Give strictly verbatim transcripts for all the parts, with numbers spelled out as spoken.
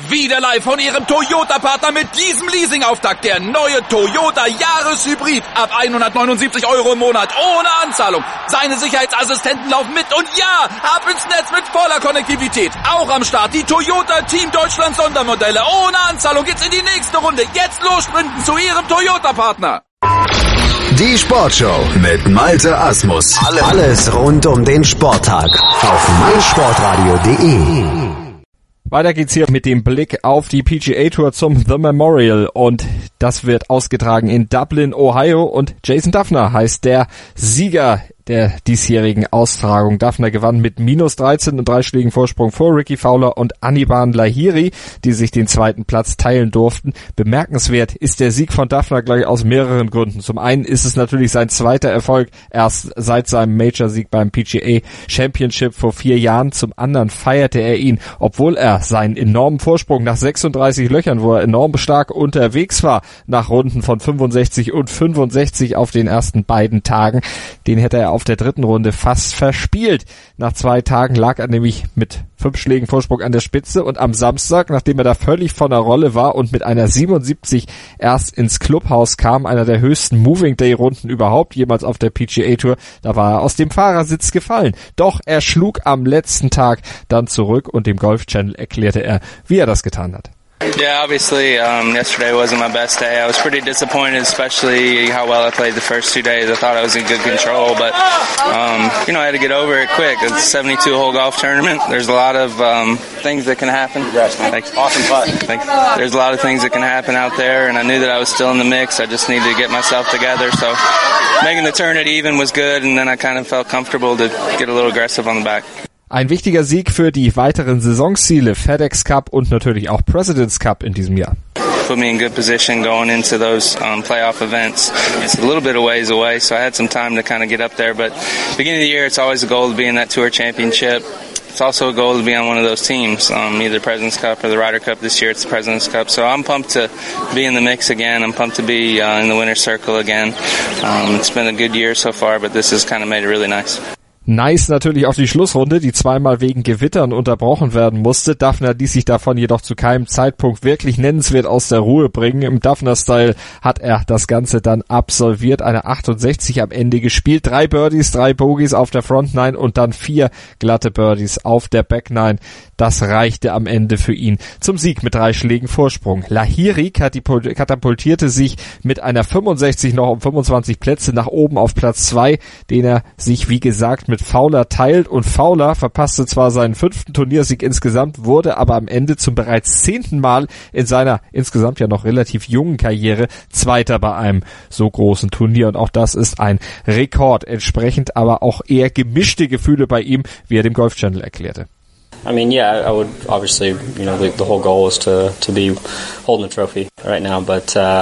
wieder live von Ihrem Toyota-Partner mit diesem Leasing-Auftakt. Der neue Toyota Jahreshybrid. Ab hundertneunundsiebzig Euro im Monat. Ohne Anzahlung. Seine Sicherheitsassistenten laufen mit. Und ja, ab ins Netz mit voller Konnektivität. Auch am Start die Toyota Team Deutschland Sondermodelle. Ohne Anzahlung geht's in die nächste Runde. Jetzt los sprinten zu Ihrem Toyota-Partner. Die Sportshow mit Malte Asmus. Alles rund um den Sporttag auf meinsportradio punkt de. Weiter geht's hier mit dem Blick auf die P G A Tour zum The Memorial und das wird ausgetragen in Dublin, Ohio und Jason Dufner heißt der Sieger der diesjährigen Austragung. Dufner gewann mit minus dreizehn und drei Schlägen Vorsprung vor Ricky Fowler und Anirban Lahiri, die sich den zweiten Platz teilen durften. Bemerkenswert ist der Sieg von Dufner gleich aus mehreren Gründen. Zum einen ist es natürlich sein zweiter Erfolg erst seit seinem Major-Sieg beim P G A Championship vor vier Jahren. Zum anderen feierte er ihn, obwohl er seinen enormen Vorsprung nach sechsunddreißig Löchern, wo er enorm stark unterwegs war, nach Runden von fünfundsechzig und fünfundsechzig auf den ersten beiden Tagen, den hätte er auf der dritten Runde fast verspielt. Nach zwei Tagen lag er nämlich mit fünf Schlägen Vorsprung an der Spitze und am Samstag, nachdem er da völlig von der Rolle war und mit einer siebenundsiebzig erst ins Clubhaus kam, einer der höchsten Moving Day Runden überhaupt jemals auf der P G A Tour, da war er aus dem Fahrersitz gefallen. Doch er schlug am letzten Tag dann zurück und dem Golf Channel erklärte er, wie er das getan hat. Yeah, obviously, um, yesterday wasn't my best day. I was pretty disappointed, especially how well I played the first two days. I thought I was in good control, but, um, you know, I had to get over it quick. It's a seventy-two hole golf tournament. There's a lot of, um, things that can happen. Thanks. Awesome putt. Thanks. There's a lot of things that can happen out there, and I knew that I was still in the mix. I just needed to get myself together, so making the turn at even was good, and then I kind of felt comfortable to get a little aggressive on the back. Ein wichtiger Sieg für die weiteren Saisonziele, FedEx Cup und natürlich auch President's Cup in diesem Jahr. Put me in good position going into those um, playoff events. It's a little bit of ways away, so I had some time to kind of get up there. But beginning of the year, it's always a goal to be in that Tour Championship. It's also a goal to be on one of those teams, um, either President's Cup or the Ryder Cup. This year, it's the President's Cup. So I'm pumped to be in the mix again. I'm pumped to be uh, in the winner's circle again. Um, it's been a good year so far, but this has kind of made it really nice. Nice natürlich auch die Schlussrunde, die zweimal wegen Gewittern unterbrochen werden musste. Dufner ließ sich davon jedoch zu keinem Zeitpunkt wirklich nennenswert aus der Ruhe bringen. Im Dufner-Style hat er das Ganze dann absolviert, eine achtundsechzig am Ende gespielt. Drei Birdies, drei Bogies auf der Front Nine und dann vier glatte Birdies auf der Back Nine. Das reichte am Ende für ihn zum Sieg mit drei Schlägen Vorsprung. Lahiri katapultierte sich mit einer fünfundsechzig noch um fünfundzwanzig Plätze nach oben auf Platz zwei, den er sich wie gesagt mit Fowler teilt, und Fowler verpasste zwar seinen fünften Turniersieg insgesamt, wurde aber am Ende zum bereits zehnten Mal in seiner insgesamt ja noch relativ jungen Karriere Zweiter bei einem so großen Turnier, und auch das ist ein Rekord, entsprechend aber auch eher gemischte Gefühle bei ihm, wie er dem Golf Channel erklärte. I mean, yeah, I would obviously, you know, the, the whole goal is to to be holding the trophy right now, but uh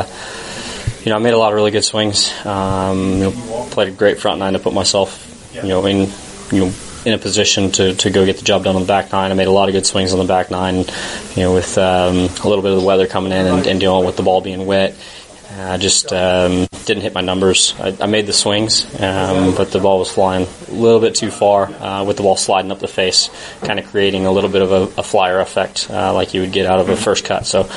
you know, I made a lot of really good swings. Um, you know, played a great front nine to put myself, you know, in, you know, in a position to, to go get the job done on the back nine. I made a lot of good swings on the back nine, you know, with um, a little bit of the weather coming in and, and dealing with the ball being wet. I just um, didn't hit my numbers. I, I made the swings, um, but the ball was flying a little bit too far uh, with the ball sliding up the face, kind of creating a little bit of a, a flyer effect uh, like you would get out of a first cut. So,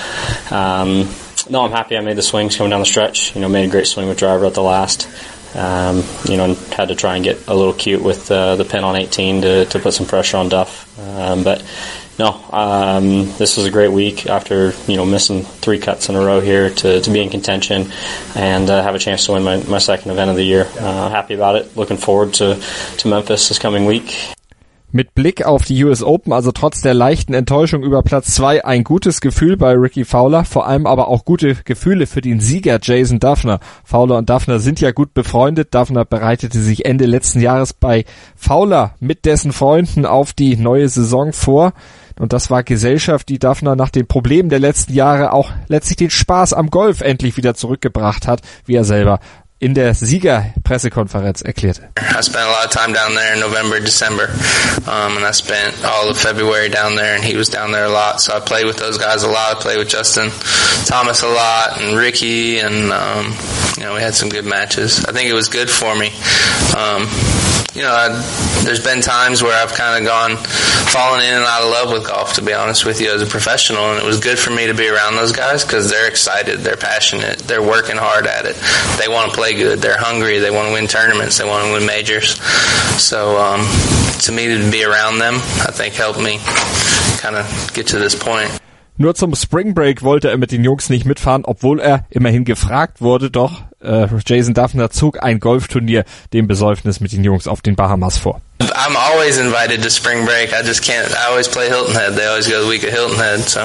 um, no, I'm happy I made the swings coming down the stretch. You know, made a great swing with driver at the last. Um, you know, and had to try and get a little cute with uh, the pin on eighteen to, to put some pressure on Duff. Um, but no, um, this was a great week after, you know, missing three cuts in a row here to, to be in contention and uh, have a chance to win my, my second event of the year. Uh, happy about it. Looking forward to, to Memphis this coming week. Mit Blick auf die U S Open, also trotz der leichten Enttäuschung über Platz zwei, ein gutes Gefühl bei Ricky Fowler, vor allem aber auch gute Gefühle für den Sieger Jason Dufner. Fowler und Dufner sind ja gut befreundet. Dufner bereitete sich Ende letzten Jahres bei Fowler mit dessen Freunden auf die neue Saison vor. Und das war Gesellschaft, die Dufner nach den Problemen der letzten Jahre auch letztlich den Spaß am Golf endlich wieder zurückgebracht hat, wie er selber in der Siegerpressekonferenz erklärte. I spent a lot of time down there in November, December, um, and I spent all of February down there, and he was down there a lot, so I played with those guys a lot. I played with Justin Thomas a lot, and Ricky, and um, you know, we had some good matches. I think it was good for me. Um, you know, I, there's been times where I've kind of gone, fallen in and out of love with golf, to be honest with you, as a professional, and it was good for me to be around those guys because they're excited, they're passionate, they're working hard at it, they want to play good, they're hungry, they want to win tournaments, they want to win majors. So um, to me, to be around them, I think helped me kind of get to this point. Nur zum Spring Break wollte er mit den Jungs nicht mitfahren, obwohl er immerhin gefragt wurde, doch äh, Jason Dufner zog ein Golfturnier dem Besäufnis mit den Jungs auf den Bahamas vor. I'm always invited to spring break. I just can't, I always play Hilton Head. They always go the week of Hilton Head, so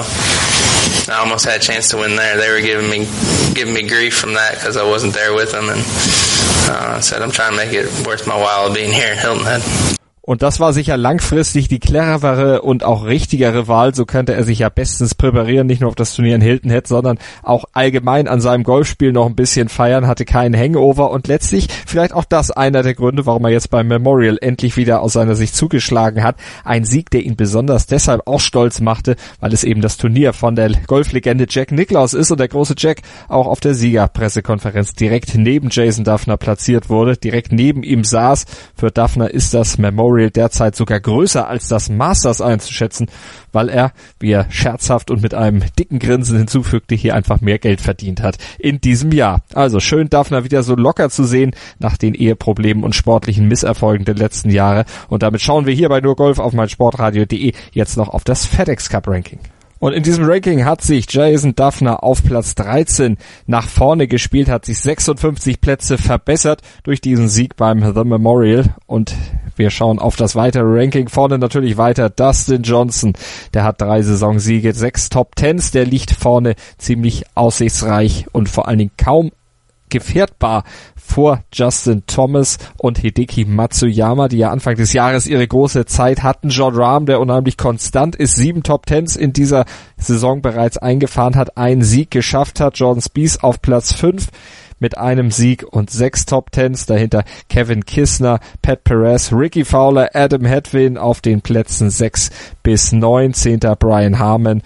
I almost had a chance to win there. They were giving me giving me grief from that because I wasn't there with them, and uh, I said I'm trying to make it worth my while being here in Hilton Head. Und das war sicher langfristig die cleverere und auch richtigere Wahl. So könnte er sich ja bestens präparieren, nicht nur auf das Turnier in Hilton Head, sondern auch allgemein an seinem Golfspiel noch ein bisschen feiern, hatte keinen Hangover und letztlich vielleicht auch das einer der Gründe, warum er jetzt beim Memorial endlich wieder aus seiner Sicht zugeschlagen hat. Ein Sieg, der ihn besonders deshalb auch stolz machte, weil es eben das Turnier von der Golflegende Jack Nicklaus ist und der große Jack auch auf der Siegerpressekonferenz direkt neben Jason Dufner platziert wurde, direkt neben ihm saß. Für Dufner ist das Memorial derzeit sogar größer als das Masters einzuschätzen, weil er, wie er scherzhaft und mit einem dicken Grinsen hinzufügte, hier einfach mehr Geld verdient hat in diesem Jahr. Also schön, Dufner wieder so locker zu sehen nach den Eheproblemen und sportlichen Misserfolgen der letzten Jahre. Und damit schauen wir hier bei Nur Golf auf meinsportradio punkt de jetzt noch auf das FedEx Cup Ranking. Und in diesem Ranking hat sich Jason Dufner auf Platz dreizehn nach vorne gespielt, hat sich sechsundfünfzig Plätze verbessert durch diesen Sieg beim The Memorial. Und wir schauen auf das weitere Ranking. Vorne natürlich weiter Dustin Johnson. Der hat drei Saisonsiege, sechs Top Tens. Der liegt vorne ziemlich aussichtsreich und vor allen Dingen kaum gefährdbar vor Justin Thomas und Hideki Matsuyama, die ja Anfang des Jahres ihre große Zeit hatten. Jon Rahm, der unheimlich konstant ist, sieben Top Tens in dieser Saison bereits eingefahren hat, einen Sieg geschafft hat. Jordan Spieth auf Platz fünf mit einem Sieg und sechs Top Tens. Dahinter Kevin Kisner, Pat Perez, Ricky Fowler, Adam Hadwin auf den Plätzen sechs bis neun. Zehnter Brian Harman.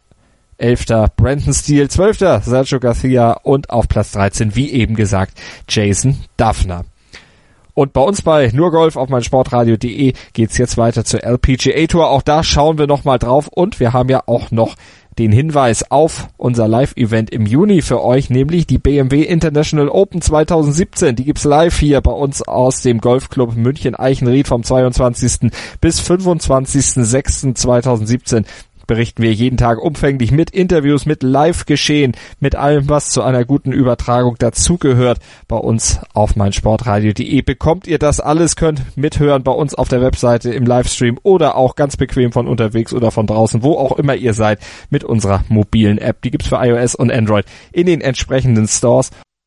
Elfter Brandon Steele, Zwölfter Sergio Garcia und auf Platz dreizehn, wie eben gesagt, Jason Dufner. Und bei uns bei Nur Golf auf meinsportradio punkt de geht's jetzt weiter zur L P G A Tour. Auch da schauen wir nochmal drauf und wir haben ja auch noch den Hinweis auf unser Live-Event im Juni für euch, nämlich die B M W International Open zwanzig siebzehn. Die gibt's live hier bei uns aus dem Golfclub München Eichenried vom zweiundzwanzigsten bis fünfundzwanzigsten sechsten zweitausendsiebzehn. Berichten wir jeden Tag umfänglich mit Interviews, mit Live-Geschehen, mit allem, was zu einer guten Übertragung dazugehört. Bei uns auf meinsportradio punkt de bekommt ihr das alles, könnt mithören bei uns auf der Webseite im Livestream oder auch ganz bequem von unterwegs oder von draußen, wo auch immer ihr seid, mit unserer mobilen App. Die gibt's für iOS und Android in den entsprechenden Stores.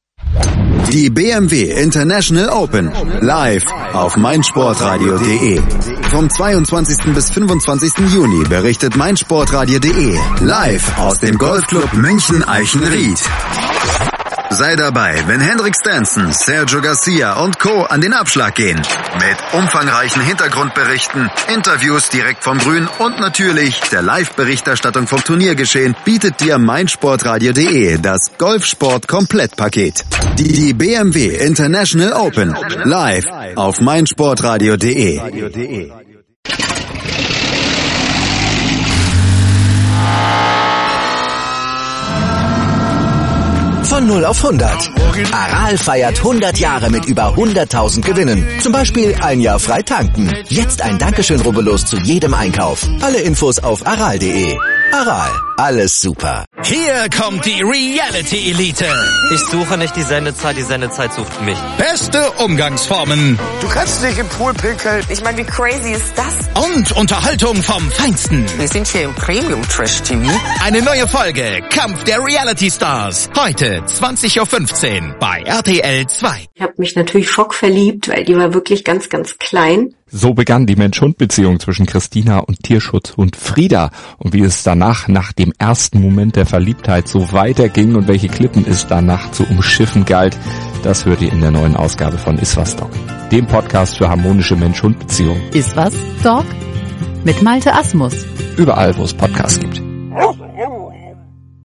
Die B M W International Open live auf meinsportradio punkt de. Vom zweiundzwanzigsten bis fünfundzwanzigsten Juni berichtet meinsportradio punkt de live aus dem Golfclub München Eichenried. Sei dabei, wenn Henrik Stenson, Sergio Garcia und Co. an den Abschlag gehen. Mit umfangreichen Hintergrundberichten, Interviews direkt vom Grün und natürlich der Live-Berichterstattung vom Turniergeschehen bietet dir meinsportradio punkt de das Golfsport-Komplettpaket. Die, die B M W International Open live auf meinsportradio punkt de. Von null auf hundert. Aral feiert hundert Jahre mit über hunderttausend Gewinnen. Zum Beispiel ein Jahr frei tanken. Jetzt ein Dankeschön, rubbellos zu jedem Einkauf. Alle Infos auf aral punkt de. Aral, alles super. Hier kommt die Reality Elite. Ich suche nicht die Sendezeit, die Sendezeit sucht mich. Beste Umgangsformen. Du kannst nicht im Pool pinkeln. Ich meine, wie crazy ist das? Und Unterhaltung vom Feinsten. Wir sind hier im Premium-Trash-T V. Eine neue Folge, Kampf der Reality Stars. Heute zwanzig Uhr fünfzehn bei R T L zwei. Ich habe mich natürlich schockverliebt, weil die war wirklich ganz, ganz klein. So begann die Mensch-Hund-Beziehung zwischen Christina und Tierschutzhund Frieda. Und wie es danach, nach dem ersten Moment der Verliebtheit, so weiterging und welche Klippen es danach zu umschiffen galt, das hört ihr in der neuen Ausgabe von Iswas Dog, dem Podcast für harmonische Mensch-Hund-Beziehungen. Iswas Dog mit Malte Asmus. Überall, wo es Podcasts gibt.